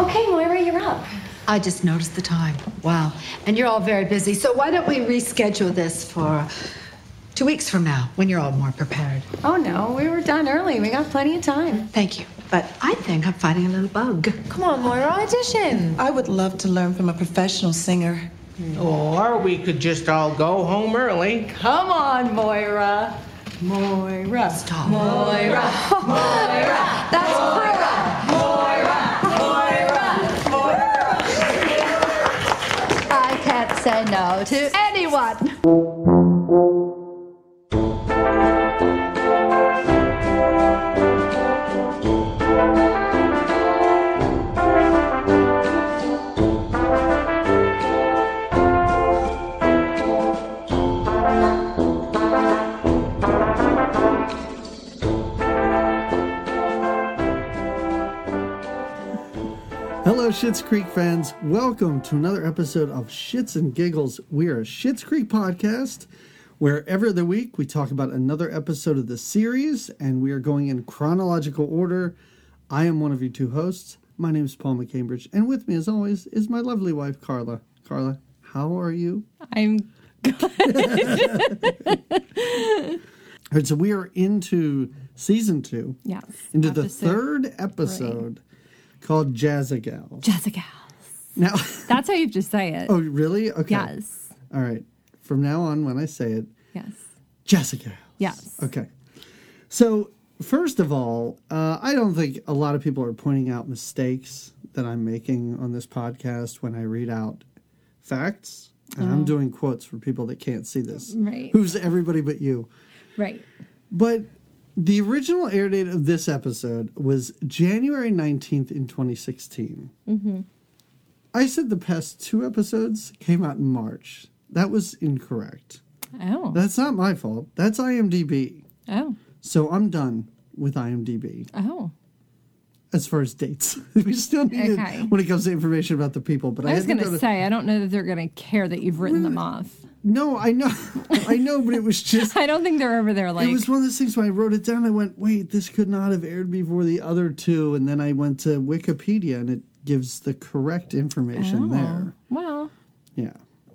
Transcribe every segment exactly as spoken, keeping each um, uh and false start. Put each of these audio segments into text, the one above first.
Okay, Moira, you're up. I just noticed the time. Wow. And you're all very busy, so why don't we reschedule this for two weeks from now, when you're all more prepared? Oh, no, we were done early. We got plenty of time. Thank you. But I think I'm fighting a little bug. Come on, Moira, audition. I would love to learn from a professional singer. Or we could just all go home early. Come on, Moira. Moira. Stop. Moira. Moira. That's Moira. Moira. Moira. Moira. I can't say no to anyone. Hello, Schitt's Creek fans. Welcome to another episode of Shits and Giggles. We are a Schitt's Creek podcast where every other week we talk about another episode of the series, and we are going in chronological order. I am one of your two hosts. My name is Paul McCambridge, and with me, as always, is my lovely wife, Carla. Carla, how are you? I'm good. All right, so we are into season two. Yes. Into the episode third episode. three. Called Jazzagals. Jazzagals. Now, that's how you have to say it. Oh, really? Okay. Yes. All right. From now on, when I say it, Yes. Jazzagals. Yes. Okay. So, first of all, uh, I don't think a lot of people are pointing out mistakes that I'm making on this podcast when I read out facts. And I'm doing quotes for people that can't see this. Right. Who's everybody but you. Right. But the original air date of this episode was January nineteenth in twenty sixteen. Mm-hmm. I said the past two episodes came out in March. That was incorrect. Oh. That's not my fault. That's IMDb. Oh. So I'm done with IMDb Oh. as far as dates. We still need Okay. it when it comes to information about the people. But I, I was had going to say, I don't know that they're going to care that you've written them off. No, I know. I know, but it was just... I don't think they're over there like... It was one of those things when I wrote it down, I went, wait, this could not have aired before the other two. And then I went to Wikipedia, and it gives the correct information oh. there. Well. Yeah.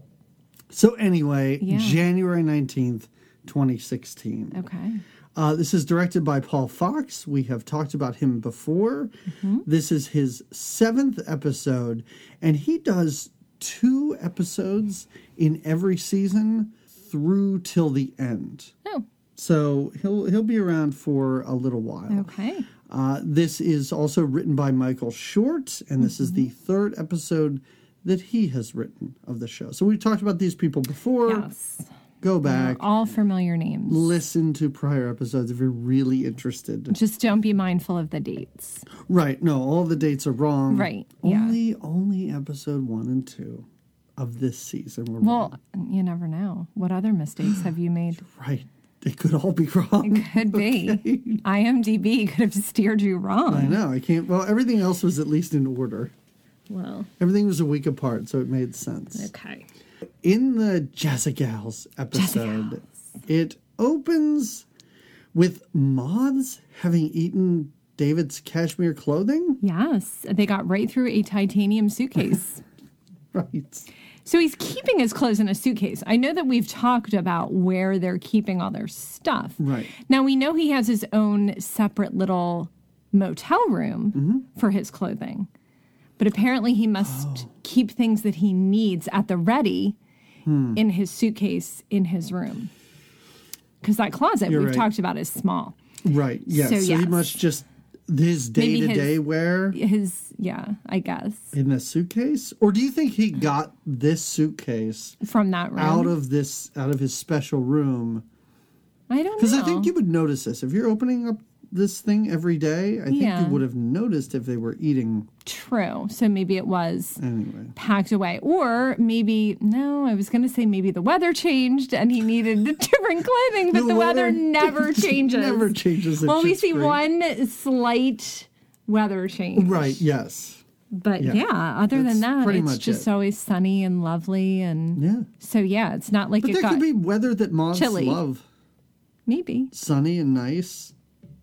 So anyway, Yeah. January nineteenth, twenty sixteen. Okay. Uh, this is directed by Paul Fox. We have talked about him before. Mm-hmm. This is his seventh episode, and he does two episodes in every season through till the end. Oh. So he'll he'll be around for a little while. Okay. Uh, this is also written by Michael Short, and this mm-hmm. is the third episode that he has written of the show. So we've talked about these people before. Yes. Go back. They're all familiar names. Listen to prior episodes if you're really interested. Just don't be mindful of the dates. Right. No, all the dates are wrong. Right. Yeah. Only only episode one and two of this season were well, wrong. You never know. What other mistakes have you made? Right. It could all be wrong. It could be. Okay. IMDb could have steered you wrong. I know. I can't. Well, everything else was at least in order. Well. Everything was a week apart, so it made sense. Okay. In the Jazzagals episode, Jazzagals. It opens with moths having eaten David's cashmere clothing. Yes. They got right through a titanium suitcase. Right. So he's keeping his clothes in a suitcase. I know that we've talked about where they're keeping all their stuff. Right. Now, we know he has his own separate little motel room mm-hmm. for his clothing. But apparently he must oh. keep things that he needs at the ready hmm. in his suitcase in his room. Because that closet You're we've right. talked about is small. Right, yes. So, so so yes. he must just, his day-to-day wear? His, yeah, I guess. In a suitcase? Or do you think he got this suitcase from that room? Out of this, out of his special room? I don't know. Because I think you would notice this. If you're opening up this thing every day, I yeah. think you would have noticed if they were eating. True. So maybe it was anyway. packed away. Or maybe, no, I was going to say maybe the weather changed and he needed different clothing, but the, the weather, weather never changes. never changes. Well, we see great. one slight weather change. Right, yes. But yeah, yeah other That's than that, it's just it. always sunny and lovely. And yeah. So yeah, it's not like but it there got could be weather that moths chilly. love. Maybe. Sunny and nice.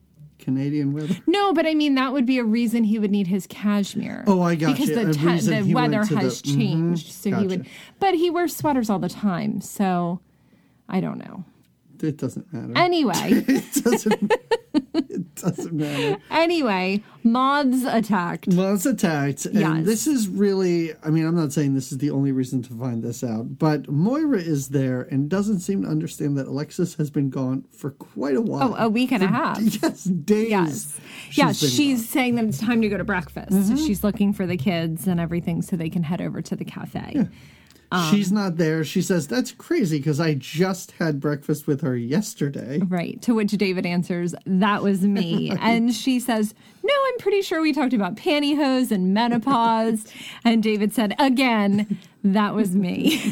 Canadian weather? No, but I mean that would be a reason he would need his cashmere. Oh, I got because you. the A te- reason the he went weather to the- has mhm, changed, so he would. gotcha. But he wears sweaters all the time, so I don't know. It doesn't matter. Anyway, it doesn't. It doesn't matter. anyway, moths attacked. Well, it's attacked, and Yes. this is really. I mean, I'm not saying this is the only reason to find this out, but Moira is there and doesn't seem to understand that Alexis has been gone for quite a while. Oh, a week and a half. Yes, days. Yes. she's Yes, been she's gone. saying that it's time to go to breakfast. Mm-hmm. She's looking for the kids and everything so they can head over to the cafe. Um, She's not there. She says, that's crazy because I just had breakfast with her yesterday. Right. To which David answers, that was me. And she says, no, I'm pretty sure we talked about pantyhose and menopause. And David said, again, that was me.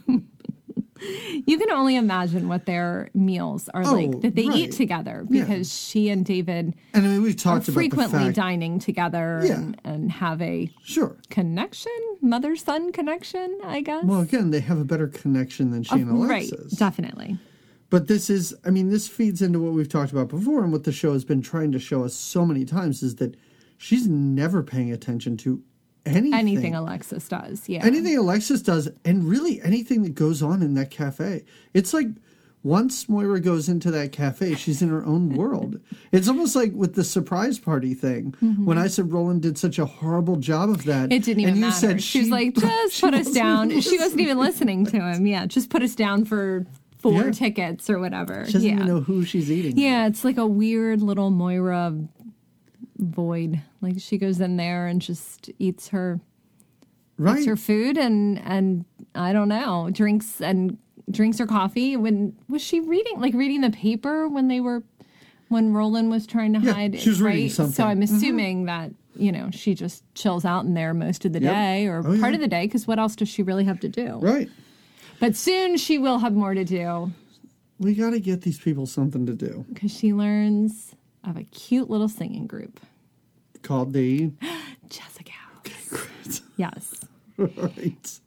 You can only imagine what their meals are Oh, like that they right. eat together Yeah. because she and David And I mean, we've are talked about frequently the fact. dining together Yeah. and, and have a Sure. connection, mother-son connection, I guess. Well, again, they have a better connection than she and right, Alexis. definitely. But this is, I mean, this feeds into what we've talked about before and what the show has been trying to show us so many times is that she's never paying attention to anything. Anything Alexis does, yeah. Anything Alexis does, and really anything that goes on in that cafe. It's like once Moira goes into that cafe, she's in her own world. It's almost like with the surprise party thing. Mm-hmm. When I said Roland did such a horrible job of that. It didn't even and you matter. Said she was like, just she put us wasn't down. even She wasn't even listening to him. Yeah, just put us down for four Yeah. tickets or whatever. She doesn't yeah. even know who she's eating. Yeah, it's like a weird little Moira void. Like she goes in there and just eats her Right. eats her food and and I don't know, drinks and drinks her coffee. When was she reading like reading the paper when they were when Roland was trying to Yeah, hide she was right? reading something. So I'm Mhm. assuming that, you know, she just chills out in there most of the Yep. day or Oh, part yeah. of the day because what else does she really have to do? Right. But soon she will have more to do We got to get these people something to do. because she learns of a cute little singing group. Called the. Jessica House. Great. Yes. Right.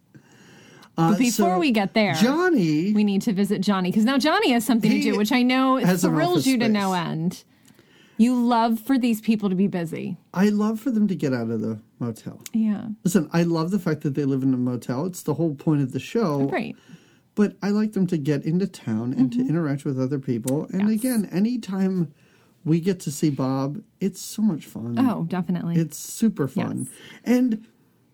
But Uh, before so we get there, Johnny. we need to visit Johnny because now Johnny has something He to do, which I know has an thrills office you to space. no end. You love for these people to be busy. I love for them to get out of the motel. Yeah. Listen, I love the fact that they live in a motel. It's the whole point of the show. Right. But I like them to get into town and to interact with other people. And Mm-hmm. Yes. again, anytime we get to see Bob, it's so much fun. Oh, definitely. It's super fun. Yes. And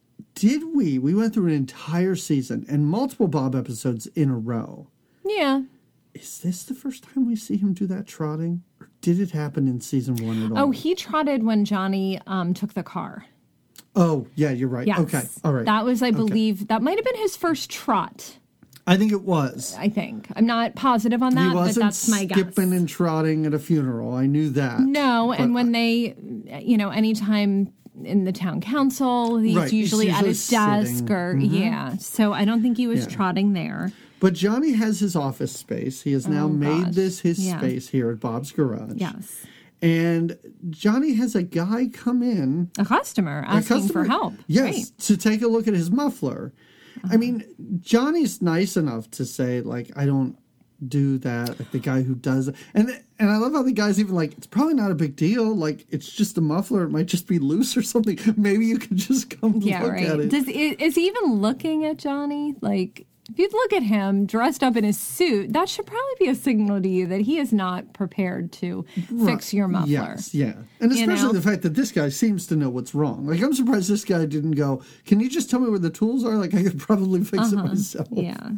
did we, we went through an entire season and multiple Bob episodes in a row. yeah. Is this the first time we see him do that trotting? Or did it happen in season one at all? Oh, he trotted when Johnny um, took the car. Oh, yeah, you're right. Yes. Okay, all right. That was, I believe, that might have been his first trot. I think it was. I think. I'm not positive on that, He but wasn't that's my guess. skipping and trotting at a funeral. I knew that. No, and But when they, you know, anytime in the town council, he's Right, he's usually at usually his desk sitting. or, yeah. So I don't think he was Yeah. trotting there. But Johnny has his office space. He has now Oh, made gosh. this his Yeah. space here at Bob's Garage. Yes. And Johnny has a guy come in. A customer a asking customer- for help. Yes, Right. Uh-huh. to take a look at his muffler. I mean, Johnny's nice enough to say, like, I don't do that. Like the guy who does it. And, and I love how the guy's even like, it's probably not a big deal. Like, it's just a muffler. It might just be loose or something. Maybe you could just come Yeah, look at right. it. Does i- is he even looking at Johnny? Like, if you look at him dressed up in his suit, that should probably be a signal to you that he is not prepared to fix your muffler. Yes, yeah. And You especially know? the fact that this guy seems to know what's wrong. Like, I'm surprised this guy didn't go, can you just tell me where the tools are? Like, I could probably fix it myself. Uh-huh. Yeah.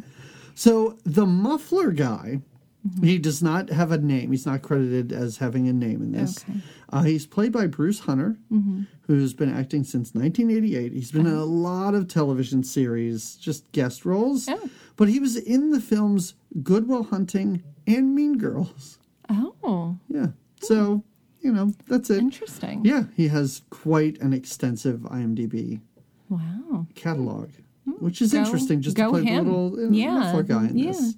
So the muffler guy, he does not have a name. He's not credited as having a name in this. Okay. Uh, he's played by Bruce Hunter, who's been acting since nineteen eighty-eight. He's been in a lot of television series, just guest roles. Oh. But he was in the films Good Will Hunting and Mean Girls. Oh, Yeah. So, you know, that's it. interesting. Yeah, he has quite an extensive IMDb Wow. catalog, which is Go- interesting just to go play him. the little uh, Yeah, muffler guy in yeah. this.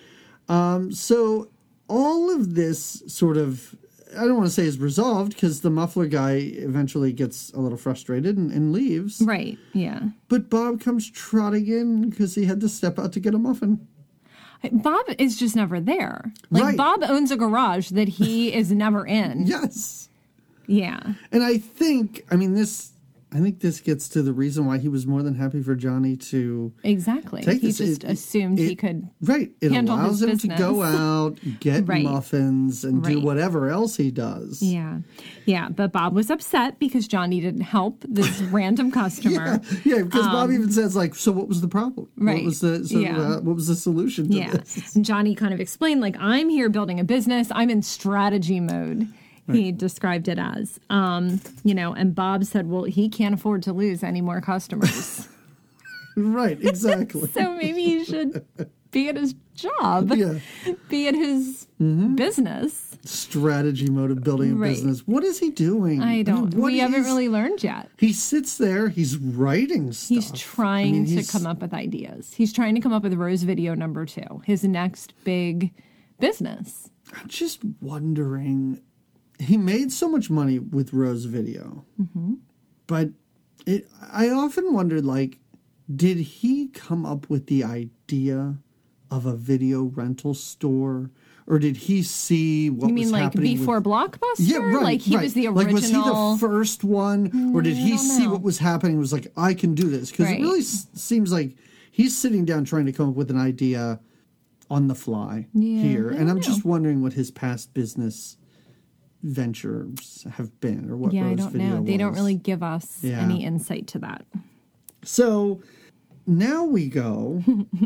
Um, so all of this sort of, I don't want to say is resolved because the muffler guy eventually gets a little frustrated and, and leaves. Right. Yeah. But Bob comes trotting in because he had to step out to get a muffin. Bob is just never there. Like, Right. Bob owns a garage that he is never in. Yes. Yeah. And I think, I mean, this, I think this gets to the reason why he was more than happy for Johnny to Exactly. take He this. just It- assumed he it- could. Right. It handle allows his him to go business. out, get Right. muffins, and do Right. whatever else he does. Yeah. Yeah. But Bob was upset because Johnny didn't help this random customer. Yeah, because Bob even says, like, so what was the problem? What Right. was the, so, Yeah. uh, what was the solution to Yeah. this? And Johnny kind of explained, like, I'm here building a business. I'm in strategy mode. He described it as, um, you know, and Bob said, well, he can't afford to lose any more customers. Right, exactly. So maybe he should be at his job, Yeah. be at his business. Strategy mode of building a Right. business. What is he doing? I don't, mean, what we haven't is- really learned yet. He sits there, he's writing stuff. He's trying I mean, to he's- come up with ideas. He's trying to come up with Rose Video number two, his next big business. I'm just wondering. He made so much money with Rose Video, Mm-hmm. but it. I often wondered, like, did he come up with the idea of a video rental store, or did he see what You mean was like happening before with, Blockbuster? Yeah, right. Like he right. was the original. Like, was he the first one, or did Mm, I he don't see know. what was happening? And was like, I can do this, because Right. it really s- seems like he's sitting down trying to come up with an idea on the fly Yeah, here, I and I'm don't just know. wondering what his past business ventures have been, or what Yeah, I Rose don't Video know. They don't was. really give us Yeah. any insight to that. So now we go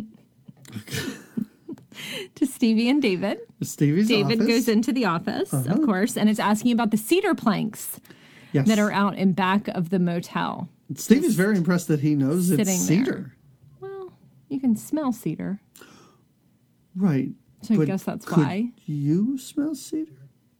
To Stevie and David. to Stevie's David office. goes into the office, Uh-huh. of course, and is asking about the cedar planks yes. that are out in back of the motel. Stevie's very impressed that he knows it's sitting cedar. there. Well, you can smell cedar. Right. So I but guess that's could why. you smell cedar?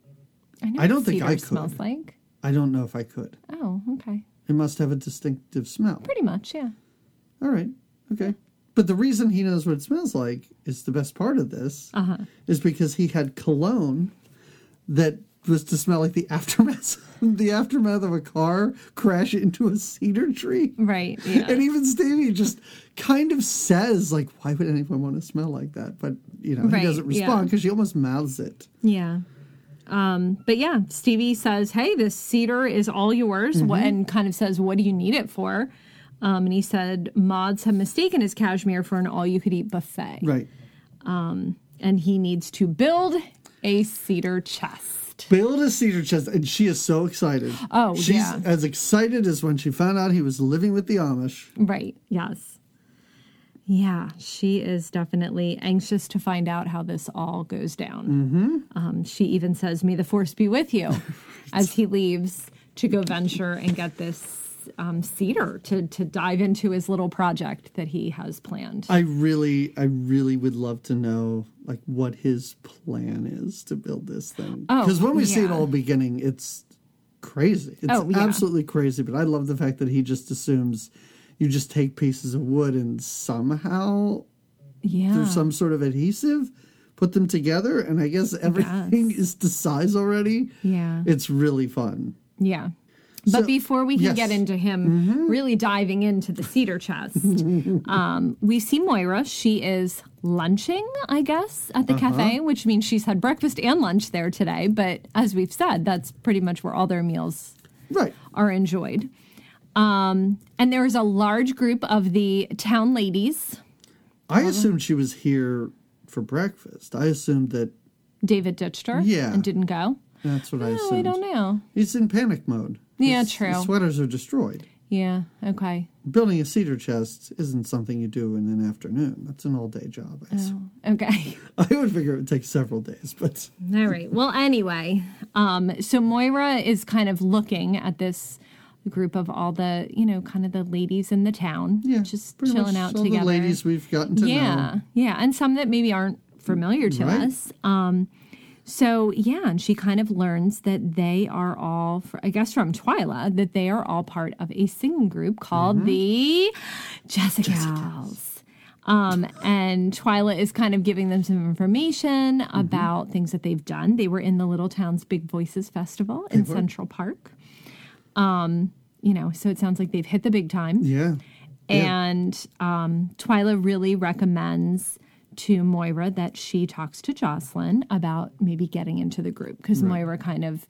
I know I don't what think cedar I could. smells like. I don't know if I could. Oh, okay. It must have a distinctive smell. Pretty much, yeah. All right. Okay. But the reason he knows what it smells like is the best part of this Uh-huh. is because he had cologne that was to smell like the aftermath the aftermath of a car crash into a cedar tree. Right, yeah. And even Stevie just kind of says, like, why would anyone want to smell like that? But, you know, Right, he doesn't yeah. respond because she almost mouths it. Yeah. Um, but yeah, Stevie says, hey, this cedar is all yours, Mm-hmm. What and kind of says, what do you need it for? Um, and he said, mods have mistaken his cashmere for an all-you-could-eat buffet. Right. And he needs to build a cedar chest. Build a cedar chest, and she is so excited. Oh, She's yeah. as excited as when she found out he was living with the Amish. Right, yes. Yeah, she is definitely anxious to find out how this all goes down. Mm-hmm. Um, she even says, may the force be with you, as he leaves to go venture and get this um, cedar to, to dive into his little project that he has planned. I really, I really would love to know, like, what his plan is to build this thing. Oh, Because when we see it yeah. all beginning, it's crazy. It's Oh, yeah. absolutely crazy. But I love the fact that he just assumes you just take pieces of wood and somehow yeah. through some sort of adhesive put them together. And I guess everything is to size already. Yeah. It's really fun. Yeah. But So- before we can yes. get into him really diving into the cedar chest, um, we see Moira. She is lunching, I guess, at the cafe, which means she's had breakfast and lunch there today. But as we've said, that's pretty much where all their meals Right. are enjoyed. Um, and there is a large group of the town ladies. I assumed she was here for breakfast. I assumed that David ditched her Yeah. and didn't go. that's what I Oh, assumed. I don't know. He's in panic mode. Yeah, His- true. His sweaters are destroyed. Yeah, okay. Building a cedar chest isn't something you do in an afternoon. That's an all-day job. I, assume. Okay. I would figure it would take several days, but All right. Well, anyway, um, so Moira is kind of looking at this group of all the, you know, kind of the ladies in the town, yeah, just pretty chilling much out all together. the ladies we've gotten to yeah, know. yeah, and some that maybe aren't familiar to Right. us. Um, so yeah, and she kind of learns that they are all, fr- I guess, from Twyla, that they are all part of a singing group called Mm-hmm. the Jessicals. Um, and Twyla is kind of giving them some information Mm-hmm. about things that they've done. They were in the Little Town's Big Voices Festival in were. Central Park. Um, you know, so it sounds like they've hit the big time. Yeah. Yeah. And um, Twyla really recommends to Moira that she talks to Jocelyn about maybe getting into the group because Right. Moira kind of,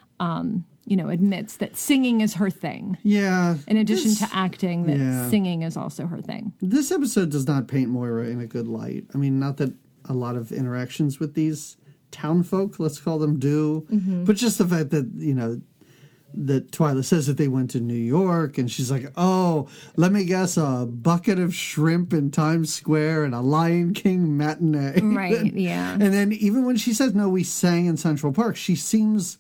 um, you know, admits that singing is her thing. Yeah. In addition this, to acting, that yeah. singing is also her thing. This episode does not paint Moira in a good light. I mean, not that a lot of interactions with these town folk, let's call them, do, Mm-hmm. but just the fact that, you know, that Twyla says that they went to New York, and she's like, oh, let me guess, a bucket of shrimp in Times Square and a Lion King matinee. Right, yeah. And then even when she says, no, we sang in Central Park, she seems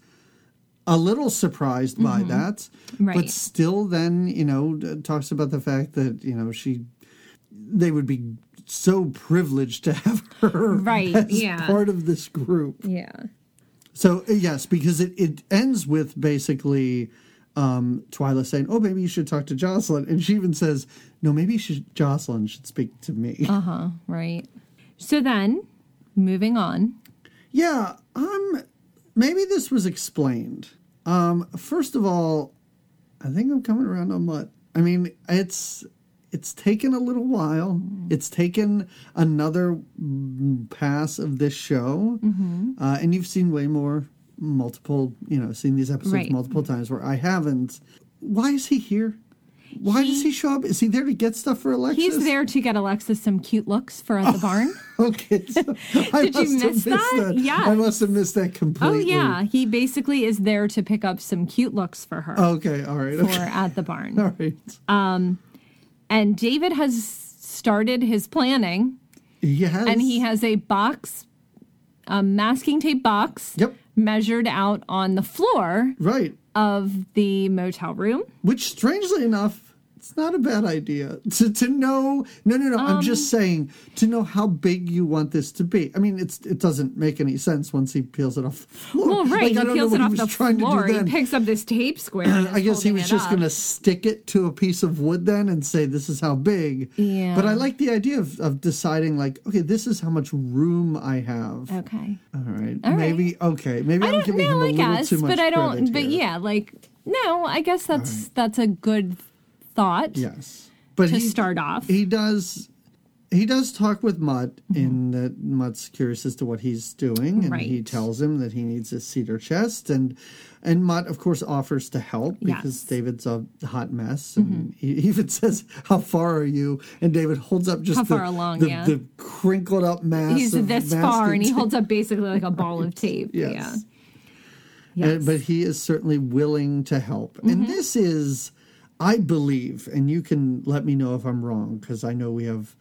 a little surprised by that. Right. But still then, you know, talks about the fact that, you know, she, they would be so privileged to have her Right, as yeah. part of this group. Yeah. So, uh, yes, because it, it ends with basically um, Twyla saying, oh, maybe you should talk to Jocelyn. And she even says, no, maybe you should, Jocelyn should speak to me. Uh-huh, right. So then, moving on. Yeah, um, maybe this was explained. Um, first of all, I think I'm coming around on Mutt. I mean, it's it's taken a little while. It's taken another mm, pass of this show, Mm-hmm. uh, and you've seen way more, multiple, you know, seen these episodes Right. multiple times where I haven't. Why is he here? Why He- does he show up? Is he there to get stuff for Alexis? He's there to get Alexis some cute looks for at the barn. Okay. So I Did you must have miss missed that? Yes. I must have missed that Oh, completely. yeah. He basically is there to pick up some cute looks for her Okay, all right. for Okay. at the barn. All right. And David has started his planning, Yes. and he has a box, a masking tape box, Yep. measured out on the floor Right. of the motel room. Which, strangely enough, it's not a bad idea to to know. No, no, no. I'm Um, just saying to know how big you want this to be. I mean, it's it doesn't make any sense once he peels it off the floor. Well, right. Like, I he don't know peels what it he off was the trying to do floor. He then. picks up this tape square. And I is guess he holding was it just up. going to stick it to a piece of wood then and say, this is how big. Yeah. But I like the idea of, of deciding, like, okay, this is how much room I have. Okay. All right. All right. Maybe, okay. Maybe I I'm don't giving him know, a I little guess, too much but I don't. credit But here. yeah, like no, I guess that's that's a good thought Yes. But to he, start off. he does he does talk with Mutt Mm-hmm. in that Mutt's curious as to what he's doing, and he Right. tells him that he needs a cedar chest, and and Mutt of course offers to help because Yes. Mm-hmm. David's a hot mess, and he even says, how far are you? And David holds up just How the, far along, the, yeah. the crinkled up mass He's of this masking far, and he tape. holds up basically like a ball of tape. Yes. Yeah. Uh, Yes. but he is certainly willing to help. Mm-hmm. And this is, I believe, and you can let me know if I'm wrong, because I know we have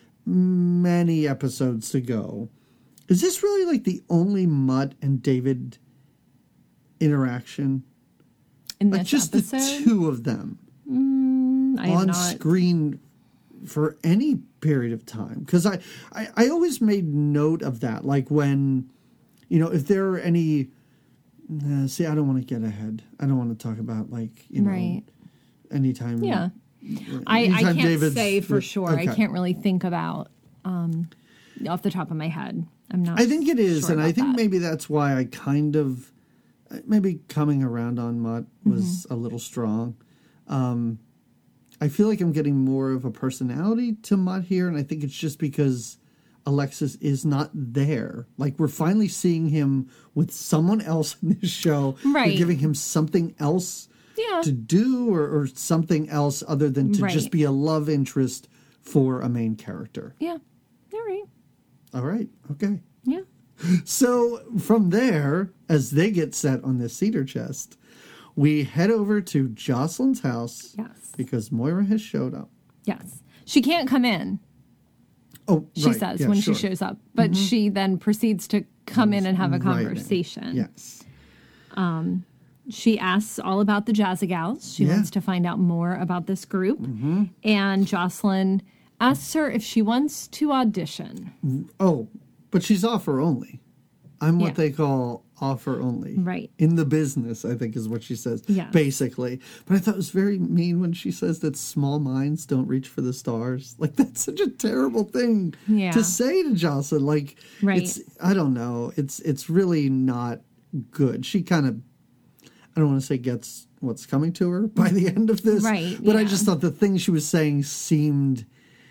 many episodes to go. Is this really like the only Mutt and David interaction? In Like this just episode, the two of them I have on not. screen for any period of time? Because I, I, I always made note of that. Like when, you know, if there are any... Uh, see, I don't want to get ahead. I don't want to talk about, like, you know, Right. anytime. Yeah. I, I anytime can't David's say for with- sure. I okay. can't really think about um, off the top of my head. I'm not. I think it is, sure and I about think that. maybe that's why I kind of, maybe coming around on Mutt was Mm-hmm. a little strong. Um, I feel like I'm getting more of a personality to Mutt here, and I think it's just because Alexis is not there. Like, we're finally seeing him with someone else in this show. Right. We're giving him something else Yeah. to do, or, or something else other than to just Right. be a love interest for a main character. Yeah. All right. All right. Okay. Yeah. So from there, as they get set on this cedar chest, we head over to Jocelyn's house. Yes. Because Moira has showed up. Yes. She can't come in. Oh, She right. says Yeah, when sure. she shows up, but she then proceeds to come in and have a Right in. conversation. Yes. She asks all about the Jazzy Gals. She Yeah. wants to find out more about this group. And Jocelyn asks her if she wants to audition. Oh, but she's offer only. I'm what Yeah. they call offer only. Right. In the business, I think is what she says. Yes. Basically. But I thought it was very mean when she says that small minds don't reach for the stars. Like, that's such a terrible thing Yeah. to say to Jocelyn. Like, Right. it's, I don't know. It's, it's really not good. She kind of, I don't want to say gets what's coming to her by the end of this. Right, But I yeah. just thought the things she was saying seemed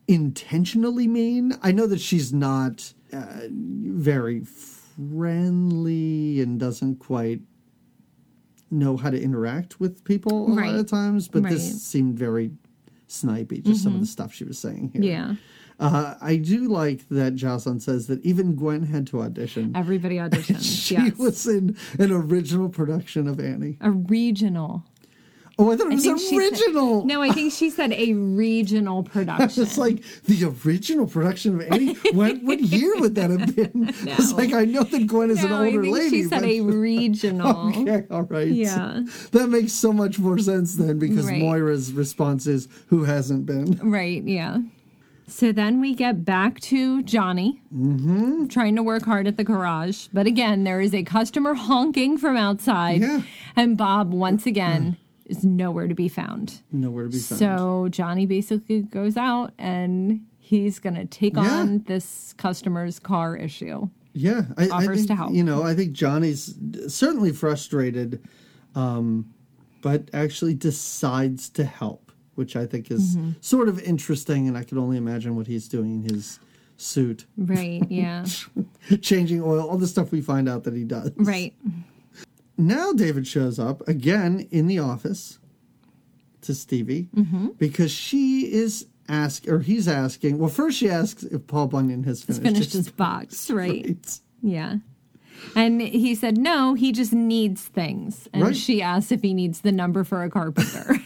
intentionally mean. I know that she's not uh, very friendly and doesn't quite know how to interact with people a Right. lot of times, but Right. this seemed very snipey, just some of the stuff she was saying here. Yeah. Uh, I do like that Jocelyn says that even Gwen had to audition. Everybody auditions. She yes. was in an original production of Annie. A regional. Oh, I thought it I was think she said- original. no, I think she said a regional production. It's like the original production of Annie. What, what year would that have been? It's No. like I know that Gwen is no, an I older think lady. she said but... a regional. Okay, all right. Yeah. That makes so much more sense then because Right. Moira's response is, who hasn't been? Right, yeah. So then we get back to Johnny Mm-hmm. trying to work hard at the garage. But again, there is a customer honking from outside. Yeah. And Bob, once again, is nowhere to be found. Nowhere to be found. So Johnny basically goes out and he's going to take Yeah. on this customer's car issue. Yeah, I, I offers think, to help. You know, I think Johnny's certainly frustrated, um, but actually decides to help, which I think is Mm-hmm. sort of interesting, and I can only imagine what he's doing in his suit, Right, yeah. changing oil, all the stuff we find out that he does. Right. Now David shows up again in the office to Stevie Mm-hmm. because she is ask or he's asking. Well, first she asks if Paul Bunyan has He's finished, finished his box, right? Right. Yeah. And he said, no, he just needs things. And Right. she asked if he needs the number for a carpenter.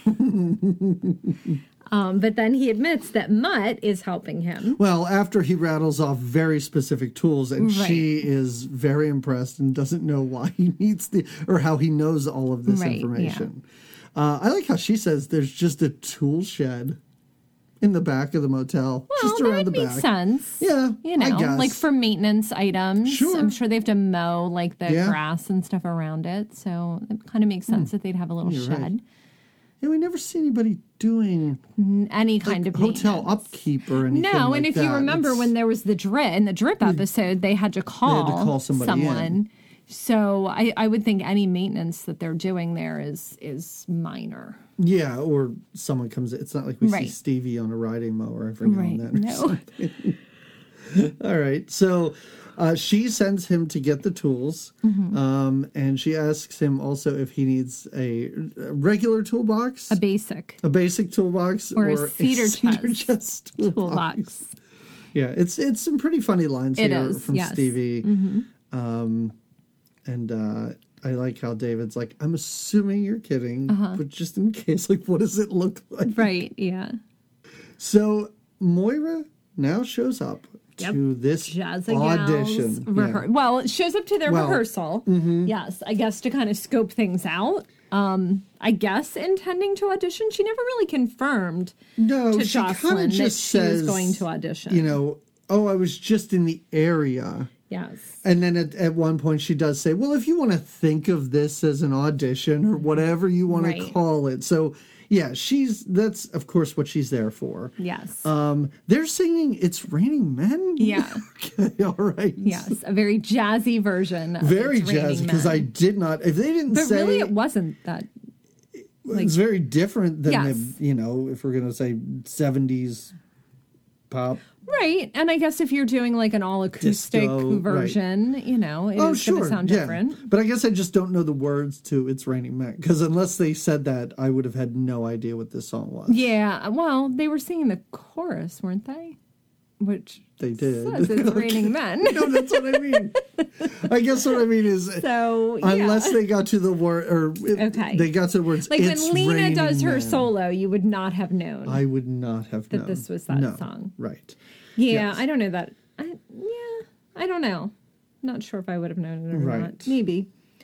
um, but then he admits that Mutt is helping him. Well, after he rattles off very specific tools, and Right. she is very impressed and doesn't know why he needs the or how he knows all of this Right, information. Uh, I like how she says there's just a tool shed in the back of the motel, Well, just that around would the make back. sense. Yeah, You I know, guess. like for maintenance items. Sure. I'm sure they have to mow like the Yeah. grass and stuff around it. So it kind of makes sense that they'd have a little You're shed. right. Yeah, we never see anybody doing Any kind like of hotel maintenance. upkeep or anything. No, like and if that. you remember It's- when there was the drip in the drip episode, they had to call, call somebody in. someone. So I, I would think any maintenance that they're doing there is is minor. yeah, or someone comes in. It's not like we see Right. Stevie on a riding mower every now Right. and then. or No. something. All right. So uh, she sends him to get the tools, Mm-hmm. um, and she asks him also if he needs a, a regular toolbox, A basic a basic toolbox, or a cedar cedar chest chest toolbox. toolbox. Yeah, it's it's some pretty funny lines It here is, from yes. Stevie. Um, and uh, I like how David's like, I'm assuming you're kidding, but just in case, like, what does it look like? Right, yeah. So Moira now shows up Yep. to this Jazz and audition. Gals rehear- Yeah. Well, it shows up to their Well, mm-hmm. rehearsal. Yes, I guess to kind of scope things out. Um, I guess intending to audition. She never really confirmed No, to she kind Jocelyn of that just she says, was going to audition. You know, oh, I was just in the area. Yes. And then at, at one point she does say, well, if you want to think of this as an audition or whatever you want Right. to call it. So, yeah, she's, that's, of course, what she's there for. Yes. Um, they're singing It's Raining Men? Yeah. Okay, all right. Yes, a very jazzy version. Of Very It's Raining jazzy, because Men. I did not, if they didn't But say, really, it wasn't that. it's very different than, Yes. the, you know, if we're going to say seventies pop. Right. And I guess if you're doing like an all acoustic Disco, right. version, you know, it's Oh, going sure. to sound yeah. different. But I guess I just don't know the words to It's Raining Men, because unless they said that, I would have had no idea what this song was. Yeah. Well, they were singing the chorus, weren't they? Which They did. says It's Raining Men. No, that's what I mean. I guess what I mean is, So, yeah. unless they got to the word, or if Okay. they got to the words, Like It's when Lena Raining does her Men, solo, you would not have known. I would not have that known. this was that No. song. Right. yeah, yes. I don't know that. I, yeah, I don't know. Not sure if I would have known it or Right. not. Maybe.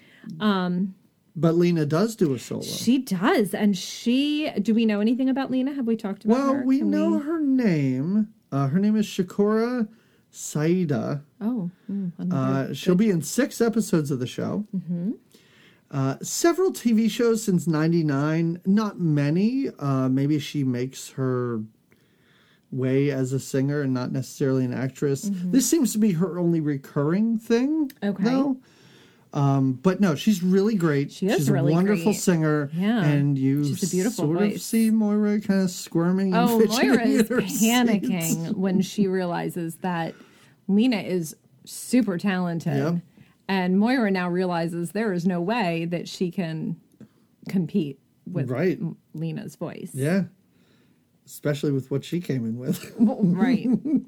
But Lena does do a solo. She does. And she, do we know anything about Lena? Have we talked about well, her? we Can know her name. Uh, her name is Shakura Saida. Oh, mm, another- Uh, she'll be in six episodes of the show. Uh, several T V shows since ninety-nine. Not many. Uh, maybe she makes her way as a singer and not necessarily an actress. This seems to be her only recurring thing. Okay. Though. Um, but no, she's really great. She is she's really a wonderful great. singer. Yeah. And you She's a beautiful sort voice. of see Moira kind of squirming and Oh, fidgeting Moira is in her panicking seats. when she realizes that Lena is super talented. Yep. And Moira now realizes there is no way that she can compete with Right. M- Lena's voice. Yeah. Especially with what she came in with. Well, right.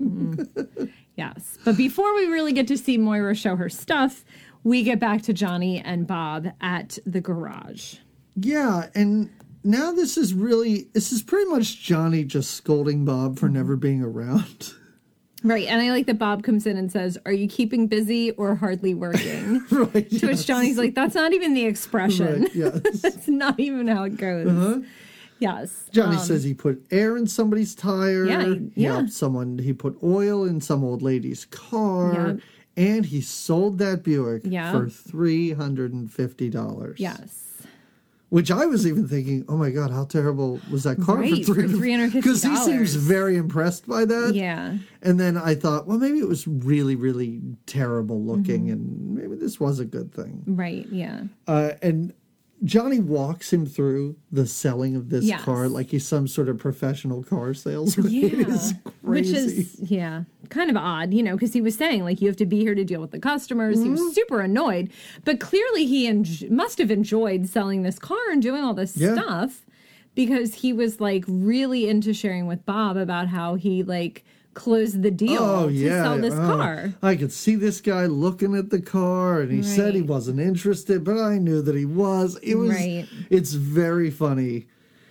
Mhm. Yes. But before we really get to see Moira show her stuff, we get back to Johnny and Bob at the garage. Yeah, and now this is really, this is pretty much Johnny just scolding Bob for never being around. Right. And I like that Bob comes in and says, "Are you keeping busy or hardly working?" Right. To which Johnny's like, "That's not even the expression. Right, yes. That's not even how it goes." Uh-huh. Yes. Johnny Um, says he put air in somebody's tire. Yeah, He yeah. helped someone. He put oil in some old lady's car. Yep. And he sold that Buick Yep. for three hundred fifty dollars. Yes. Which I was even thinking, oh my God, how terrible was that car Right, for for three hundred fifty dollars? three hundred fifty Because he seems dollars. very impressed by that. Yeah. And then I thought, well, maybe it was really, really terrible looking, Mm-hmm. and maybe this was a good thing. Right. Yeah. Uh, and Johnny walks him through the selling of this Yes. car like he's some sort of professional car salesman. Yeah. It is Which crazy. is, yeah, kind of odd, you know, because he was saying, like, you have to be here to deal with the customers. He Mm-hmm. was super annoyed. But clearly he en- must have enjoyed selling this car and doing all this Yeah. stuff because he was, like, really into sharing with Bob about how he, like, closed the deal Oh, to yeah. sell this Oh, car. I could see this guy looking at the car, and he said he Right. wasn't interested, but I knew that he was. It was, Right. It's very funny.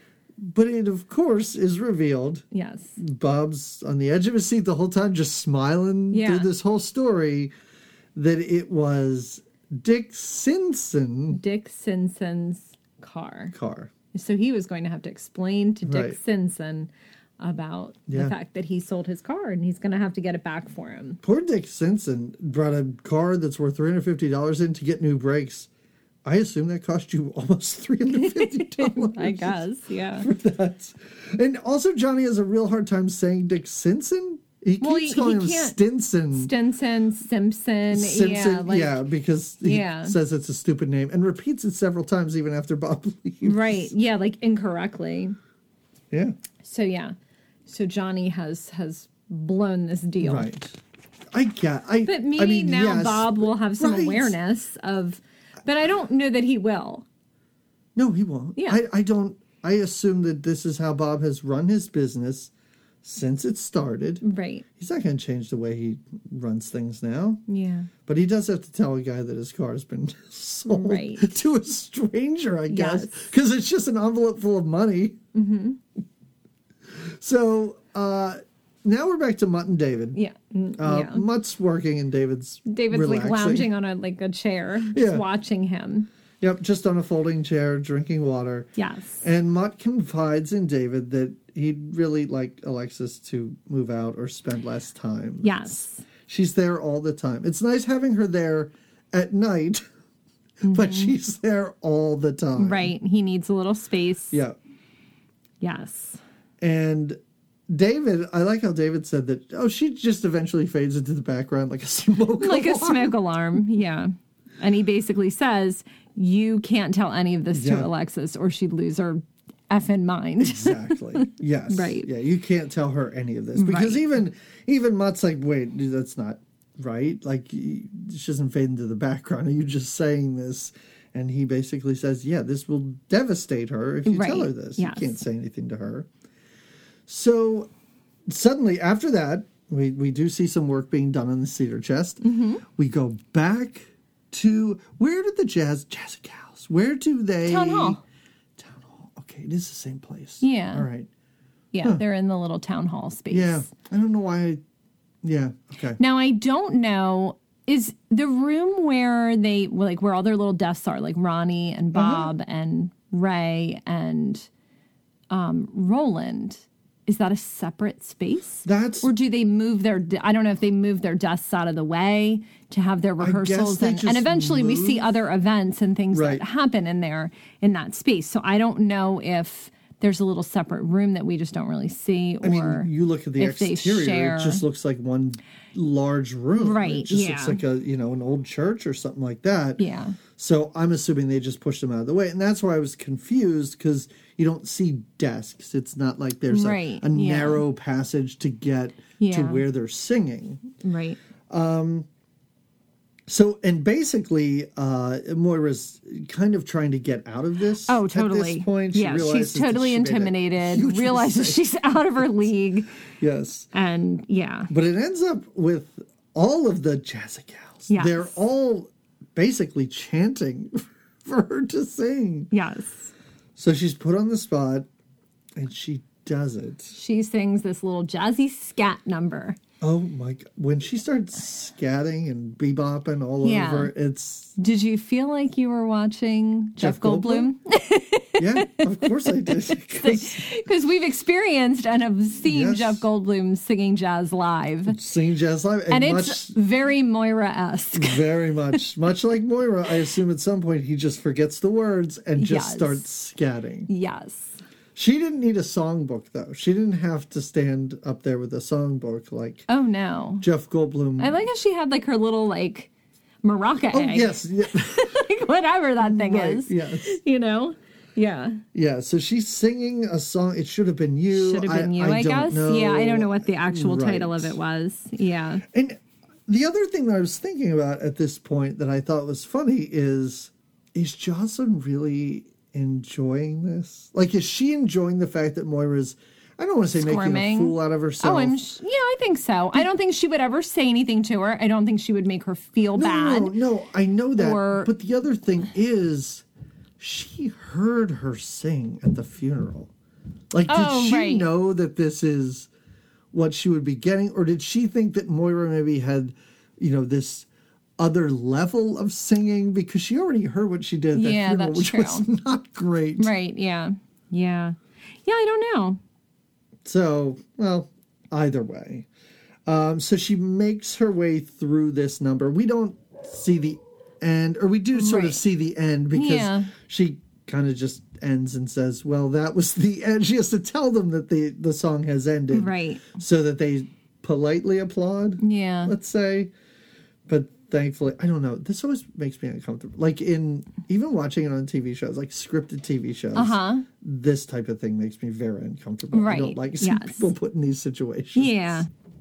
But it, of course, is revealed. Yes. Bob's on the edge of his seat the whole time, just smiling Yeah. through this whole story, that it was Dick Simpson Dick Simpson's car. car. So he was going to have to explain to Dick Right. Simpson about Yeah. the fact that he sold his car and he's going to have to get it back for him. Poor Dick Simpson brought a car that's worth three hundred fifty dollars in to get new brakes. I assume that cost you almost three hundred fifty dollars. I guess, yeah. That. And also, Johnny has a real hard time saying Dick Simpson. He Well, keeps he- calling he him can't- Stinson. Stinson, Simpson, Simpson, yeah, like, yeah, because he yeah. says it's a stupid name and repeats it several times even after Bob leaves. right, yeah, like incorrectly. Yeah. So yeah, so Johnny has has blown this deal. Right. I get. I. But maybe I mean, now yes, Bob will have some right. awareness of, but I don't know that he will. No, he won't. Yeah. I, I don't. I assume that this is how Bob has run his business since it started. Right. He's not going to change the way he runs things now. Yeah. But he does have to tell a guy that his car has been sold Right. to a stranger, I guess. Yes. Because it's just an envelope full of money. Mm-hmm. So uh, now we're back to Mutt and David. Yeah. Mm, Uh, yeah. Mutt's working and David's David's relaxing. like lounging on a like a chair, just Yeah. watching him. Yep, just on a folding chair, drinking water. Yes. And Mutt confides in David that he'd really like Alexis to move out or spend less time. Yes. She's there all the time. It's nice having her there at night, but she's there all the time. Right. He needs a little space. Yeah. Yes. And David, I like how David said that, oh, she just eventually fades into the background like a smoke Like a alarm. smoke alarm. Yeah. And he basically says, you can't tell any of this Yeah. to Alexis or she'd lose her effing mind. Exactly. Yes. Right. Yeah, you can't tell her any of this. Because Right. even even Mutt's like, wait, dude, that's not right. Like, she doesn't fade into the background. Are you just saying this? And he basically says, yeah, this will devastate her if you tell Right. her this. Yes. You can't say anything to her. So suddenly, after that, we, we do see some work being done on the cedar chest. Mm-hmm. We go back to, where did the jazz, jazz cows, where do they? Town hall. Town hall. Okay, it is the same place. Yeah. All right. Yeah. They're in the little town hall space. Yeah. I don't know why I, yeah. Okay. Now, I don't know, is the room where they, like, where all their little desks are, like Ronnie and Bob and Ray and um, Roland, is that a separate space? That's, Or do they move their, I don't know if they move their desks out of the way to have their guess rehearsals. they And, just and eventually we see move. other events and things Right. that happen in there, in that space. So I don't know if there's a little separate room that we just don't really see. Or I mean, you look at the if they exterior, share- it just looks like one large room. Right, It just yeah. looks like a, you know, an old church or something like that. Yeah. So I'm assuming they just pushed them out of the way. And that's why I was confused, because you don't see desks. It's not like there's Right, a, a yeah. narrow passage to get to Yeah. where they're singing. Right. So, and basically, uh, Moira's kind of trying to get out of this. Oh, At totally. this point. She yeah, realizes she's that totally she made a intimidated, huge realizes mistake. she's out of her league. Yes. And yeah. But it ends up with all of the jazzy gals. Yes. They're all basically chanting for her to sing. Yes. So she's put on the spot, and she does it. She sings this little jazzy scat number. Oh my God. When she starts scatting and bebopping all Yeah. over, it's, Did you feel like you were watching Jeff, Jeff Goldblum? yeah, of course I did. 'Cause Because we've experienced and have seen Yes. Jeff Goldblum singing jazz live. Singing jazz live. And much, it's very Moira-esque. very much, much like Moira, I assume at some point he just forgets the words and just Yes. starts scatting. Yes. She didn't need a songbook, though. She didn't have to stand up there with a songbook like Oh, no. Jeff Goldblum. I like how she had like her little like maraca oh, egg. yes. Yeah, Like whatever that thing right, is. yes. You know? Yeah. Yeah, so she's singing a song. It should have been you. Should have been you, I, don't guess. know. Yeah, I don't know what the actual Right. title of it was. Yeah. And the other thing that I was thinking about at this point that I thought was funny is, is Jocelyn really enjoying this? Like, is she enjoying the fact that Moira's, I don't want to say making Squirming. a fool out of herself. Oh, I'm sh- yeah, I think so. I don't think she would ever say anything to her. I don't think she would make her feel no, bad. no, no, I know that. Or- But the other thing is, she heard her sing at the funeral. Like, did Oh, she right. know that this is what she would be getting? Or did she think that Moira maybe had, you know, this other level of singing? Because she already heard what she did at that Yeah, funeral, that's which true. was not great. Right, yeah. Yeah. Yeah, I don't know. So, well, either way. Um, so she makes her way through this number. We don't see the end, or we do sort of Right. see the end because Yeah. she kind of just ends and says, well, that was the end. She has to tell them that the, the song has ended. Right. So that they politely applaud, Yeah. let's say. But thankfully, I don't know. This always makes me uncomfortable. Like in, even watching it on T V shows, like scripted T V shows, Uh-huh. this type of thing makes me very uncomfortable. I don't Right, like seeing yes. people put in these situations. Yeah.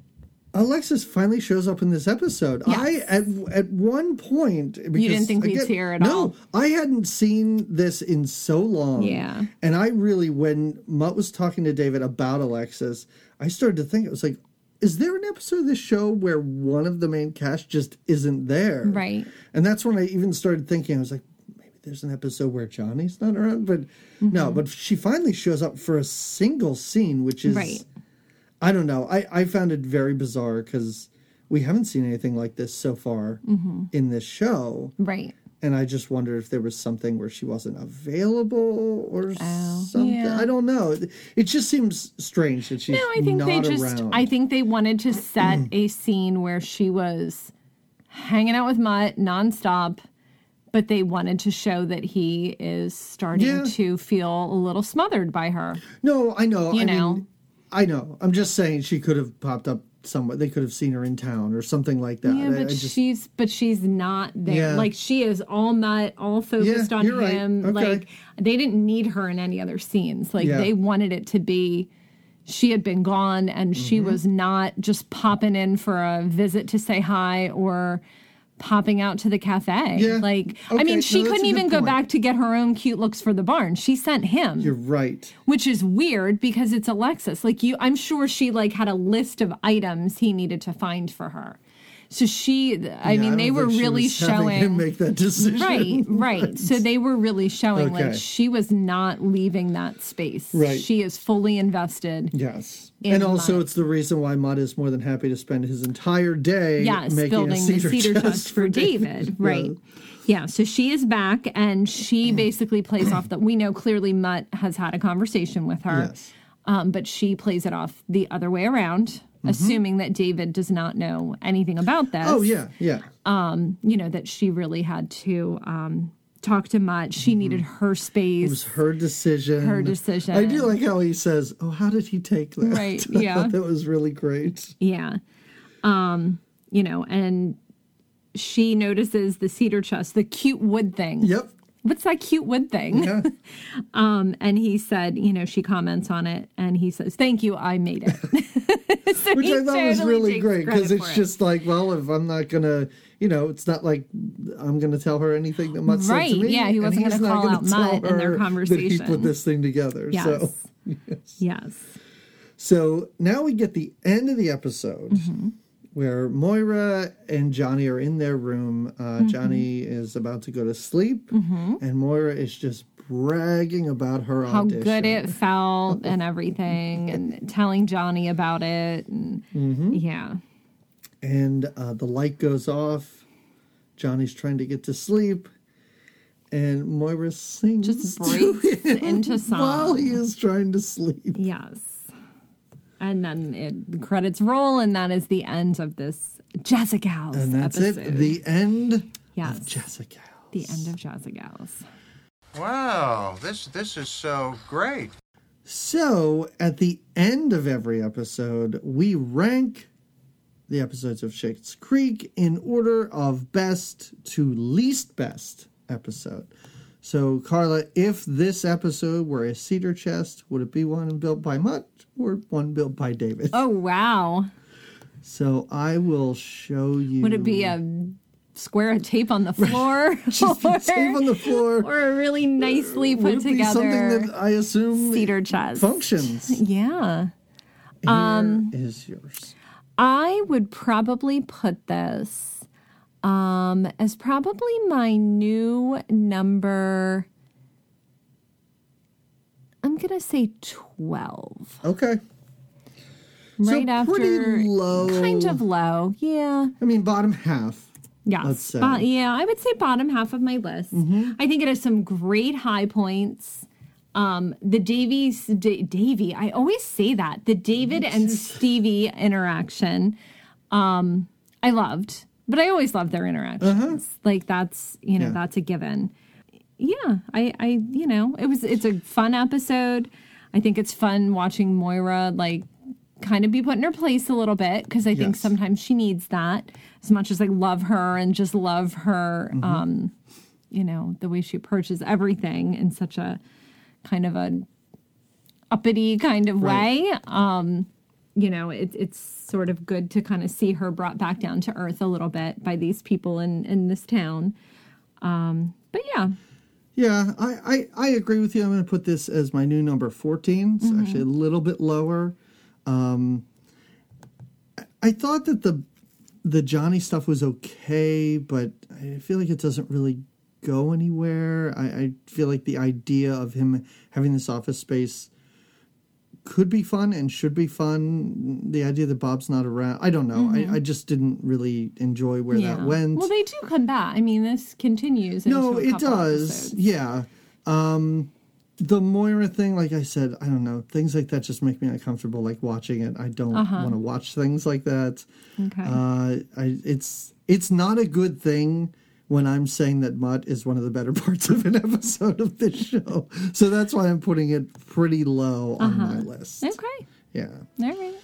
Alexis finally shows up in this episode. Yes. I at at one point because, You didn't think we'd see her at no, all? I hadn't seen this in so long. Yeah. And I really, when Mutt was talking to David about Alexis, I started to think, it was like, is there an episode of this show where one of the main cast just isn't there? Right. And that's when I even started thinking, I was like, maybe there's an episode where Johnny's not around, but no, but she finally shows up for a single scene, which is, Right. I don't know. I, I found it very bizarre because we haven't seen anything like this so far in this show. Right. And I just wondered if there was something where she wasn't available or something. yeah. I don't know. It, it just seems strange that she's No, I think not they just around. I think they wanted to set a scene where she was hanging out with Mutt nonstop, but they wanted to show that he is starting Yeah. to feel a little smothered by her. No, I know. You I know. mean, I know. I'm just saying she could have popped up somewhere. They could have seen her in town or something like that. Yeah, I- but I just, she's but she's not there. Yeah. Like she is all Mutt, all focused Yeah, on you're right. him. Okay. Like they didn't need her in any other scenes. Like Yeah. they wanted it to be she had been gone and she Mm-hmm. was not just popping in for a visit to say hi or popping out to the cafe. Yeah. Like I Okay. mean No, she that's a couldn't good even go point. back to get her own cute looks for the barn. She sent him. you're right. Which is weird because it's Alexis. Like you, I'm sure she like had a list of items he needed to find for her. So she, I Yeah, mean, they don't were think she really was having him showing. make that decision. Right, right. So they were really showing Okay. like she was not leaving that space. Right. She is fully invested. Yes. In And also, Mutt. it's the reason why Mutt is more than happy to spend his entire day Yes, making building a cedar, the cedar chest, chest for David. Right. Yeah. Yeah. So she is back and she basically plays off that we know clearly Mutt has had a conversation with her. Yes. Um, but she plays it off the other way around, assuming that David does not know anything about this. Oh, yeah, yeah. Um, you know, that she really had to um, talk to Mutt. She needed her space. It was her decision. Her decision. I do like how he says, "Oh, how did he take that?" Right, I yeah. thought that was really great. Yeah. Um, you know, and she notices the cedar chest, the cute wood thing. Yep. What's that cute wood thing? Yeah. um, and he said, you know, she comments on it and he says, "Thank you, I made it." So Which he I thought was totally really takes great because credit it's for it. just like, well, if I'm not gonna, you know, it's not like I'm gonna tell her anything that Mutt said Right, to me. yeah, he and wasn't he's gonna not call out tell Mutt in their her That he conversation. put this thing together. Yes. So, yes. Yes. So now we get the end of the episode Mm-hmm. where Moira and Johnny are in their room. Uh, Mm-hmm. Johnny is about to go to sleep, and Moira is just bragging about her How audition. good it felt and everything, and telling Johnny about it. And Mm-hmm. yeah. And uh, the light goes off. Johnny's trying to get to sleep, and Moira sings Just to breaks him into song. while he is trying to sleep. Yes. And then it, the credits roll, and that is the end of this Jazzy Gals And that's episode. it. The end Yes. of Jessica. The end of Jazzy Gals. Wow, this this is so great. So, at the end of every episode, we rank the episodes of Schitt's Creek in order of best to least best episode. So, Carla, if this episode were a cedar chest, would it be one built by Mutt or one built by David? Oh, wow. So, I will show you. Would it be a square of tape on the floor? Just or, tape on the floor? or a really nicely Would put it be together something that I assume cedar chest? functions? Yeah. Here Um, is yours. I would probably put this um, as probably my new number. I'm going to say twelve. Okay. Right so after. pretty low. Kind of low. Yeah. I mean, bottom half. Yes. Let's say. Bo- yeah, I would say bottom half of my list. I think it has some great high points. Um, the Davies, D- Davy, I always say that. The David and Stevie interaction, um, I loved. But I always love their interactions. Like that's, you know, Yeah. that's a given. Yeah, I, I, you know, it was, it's a fun episode. I think it's fun watching Moira, like, kind of be put in her place a little bit because I think Yes. sometimes she needs that as much as I love her and just love her, Mm-hmm. um, you know, the way she approaches everything in such a kind of a uppity kind of Right. way. Um, you know, it, it's sort of good to kind of see her brought back down to earth a little bit by these people in, in this town. Um, but yeah, Yeah, I, I, I agree with you. I'm going to put this as my new number fourteen. It's Mm-hmm. actually a little bit lower. Um, I, I thought that the the Johnny stuff was okay, but I feel like it doesn't really go anywhere. I, I feel like the idea of him having this office space could be fun and should be fun. The idea that Bob's not around, I don't know. I, I just didn't really enjoy where yeah. that went. Well, they do come back. I mean, this continues. No, into a it couple does. episodes. Yeah. Um, the Moira thing, like I said, I don't know. Things like that just make me uncomfortable, like watching it. I don't Uh-huh. want to watch things like that. Okay. Uh, I, it's it's not a good thing when I'm saying that Mutt is one of the better parts of an episode of this show. So that's why I'm putting it pretty low on my list. Okay. Yeah. All right.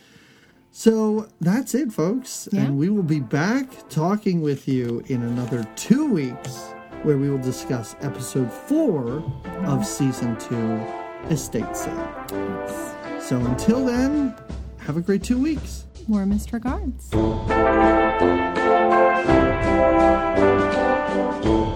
So that's it, folks. Yeah. And we will be back talking with you in another two weeks where we will discuss episode four of season two, Estate Sale. So until then, have a great two weeks. Warmest regards. Thank you.